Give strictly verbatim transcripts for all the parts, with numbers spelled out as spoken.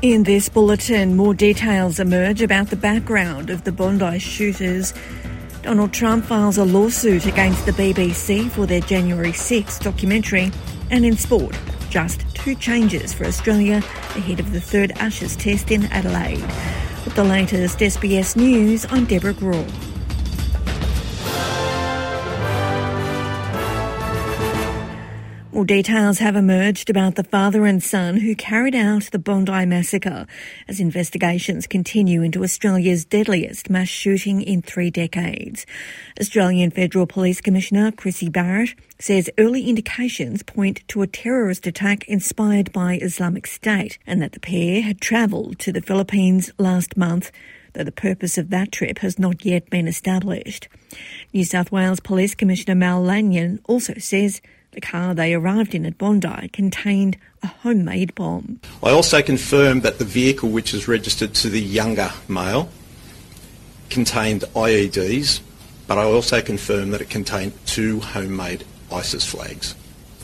In this bulletin, more details emerge about the background of the Bondi shooters. Donald Trump files a lawsuit against the B B C for their January sixth documentary. And in sport, just two changes for Australia ahead of the third Ashes test in Adelaide. With the latest S B S News, I'm Deborah Graw. More details have emerged about the father and son who carried out the Bondi massacre as investigations continue into Australia's deadliest mass shooting in three decades. Australian Federal Police Commissioner Chrissy Barrett says early indications point to a terrorist attack inspired by Islamic State and that the pair had travelled to the Philippines last month, though the purpose of that trip has not yet been established. New South Wales Police Commissioner Mal Lanyon also says the car they arrived in at Bondi contained a homemade bomb. I also confirmed that the vehicle, which is registered to the younger male, contained I E Ds, but I also confirmed that it contained two homemade ISIS flags.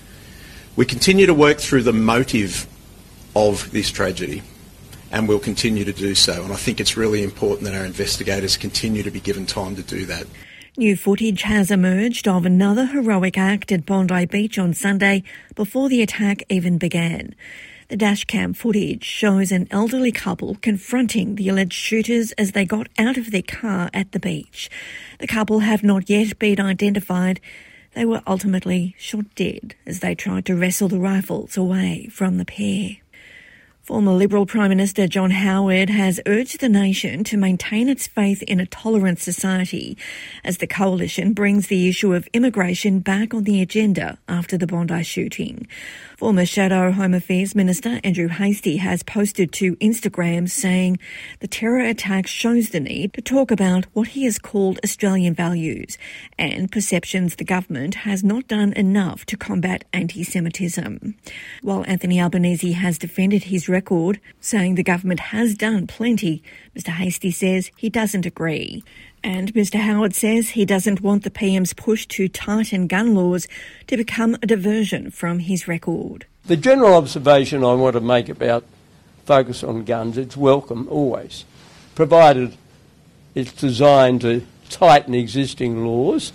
We continue to work through the motive of this tragedy, and we'll continue to do so. And I think it's really important that our investigators continue to be given time to do that. New footage has emerged of another heroic act at Bondi Beach on Sunday before the attack even began. The dashcam footage shows an elderly couple confronting the alleged shooters as they got out of their car at the beach. The couple have not yet been identified. They were ultimately shot dead as they tried to wrestle the rifles away from the pair. Former Liberal Prime Minister John Howard has urged the nation to maintain its faith in a tolerant society as the coalition brings the issue of immigration back on the agenda after the Bondi shooting. Former Shadow Home Affairs Minister Andrew Hastie has posted to Instagram saying the terror attack shows the need to talk about what he has called Australian values and perceptions the government has not done enough to combat anti-Semitism. While Anthony Albanese has defended his record, saying the government has done plenty, Mr Hastie says he doesn't agree. And Mr Howard says he doesn't want the P M's push to tighten gun laws to become a diversion from his record. The general observation I want to make about focus on guns, it's welcome always, provided it's designed to tighten existing laws,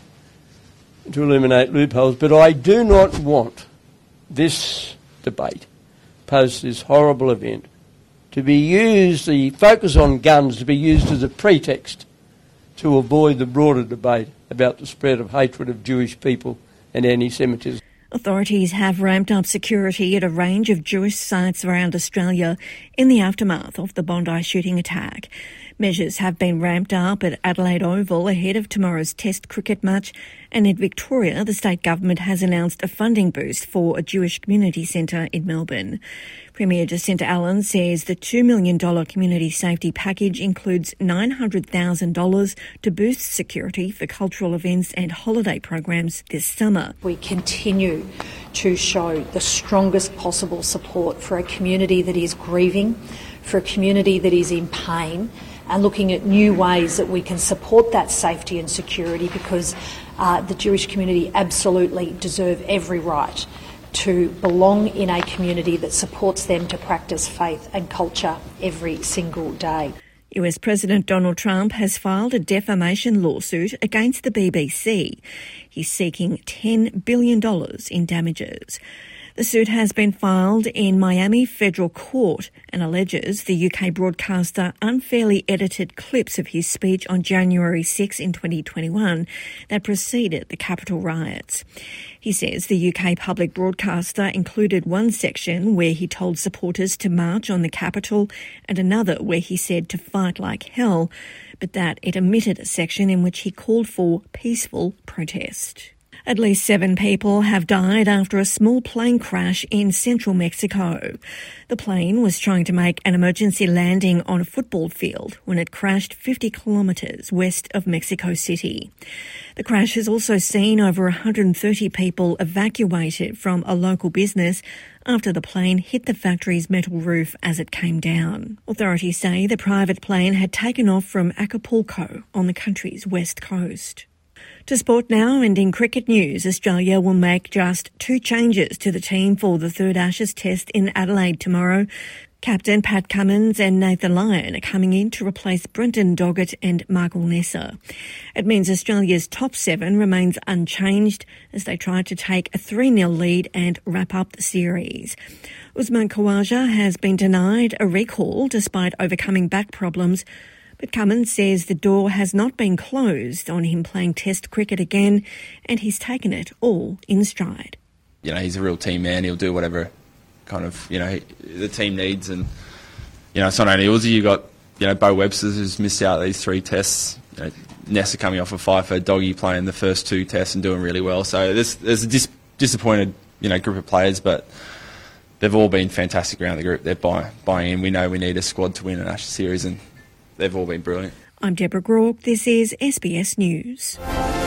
to eliminate loopholes. But I do not want this debate, post this horrible event, to be used, the focus on guns to be used as a pretext to avoid the broader debate about the spread of hatred of Jewish people and anti-Semitism. Authorities have ramped up security at a range of Jewish sites around Australia in the aftermath of the Bondi shooting attack. Measures have been ramped up at Adelaide Oval ahead of tomorrow's Test cricket match, and in Victoria, the state government has announced a funding boost for a Jewish community centre in Melbourne. Premier Jacinta Allen says the two million dollars community safety package includes nine hundred thousand dollars to boost security for cultural events and holiday programs this summer. We continue to show the strongest possible support for a community that is grieving, for a community that is in pain, and looking at new ways that we can support that safety and security, because uh, the Jewish community absolutely deserve every right to belong in a community that supports them to practice faith and culture every single day. U S President Donald Trump has filed a defamation lawsuit against the B B C. He's seeking ten billion dollars in damages. The suit has been filed in Miami Federal Court and alleges the U K broadcaster unfairly edited clips of his speech on January sixth in twenty twenty-one that preceded the Capitol riots. He says the U K public broadcaster included one section where he told supporters to march on the Capitol and another where he said to fight like hell, but that it omitted a section in which he called for peaceful protest. At least seven people have died after a small plane crash in central Mexico. The plane was trying to make an emergency landing on a football field when it crashed fifty kilometres west of Mexico City. The crash has also seen over one hundred thirty people evacuated from a local business after the plane hit the factory's metal roof as it came down. Authorities say the private plane had taken off from Acapulco on the country's west coast. To sport now, and in cricket news, Australia will make just two changes to the team for the third Ashes test in Adelaide tomorrow. Captain Pat Cummins and Nathan Lyon are coming in to replace Brenton Doggett and Michael Nessa. It means Australia's top seven remains unchanged as they try to take a three nil lead and wrap up the series. Usman Khawaja has been denied a recall despite overcoming back problems, but Cummins says the door has not been closed on him playing Test cricket again, and he's taken it all in stride. You know, he's a real team man. He'll do whatever kind of, you know, the team needs. And, you know, it's not only Uzi, you've got, you know, Bo Webster, who's missed out these three tests. You know, Nessa coming off a five for Doggy playing the first two tests and doing really well. So there's, there's a dis- disappointed, you know, group of players, but they've all been fantastic around the group. They're buy- buying in. We know we need a squad to win an Ashes series, and they've all been brilliant. I'm Deborah Groark. This is S B S News.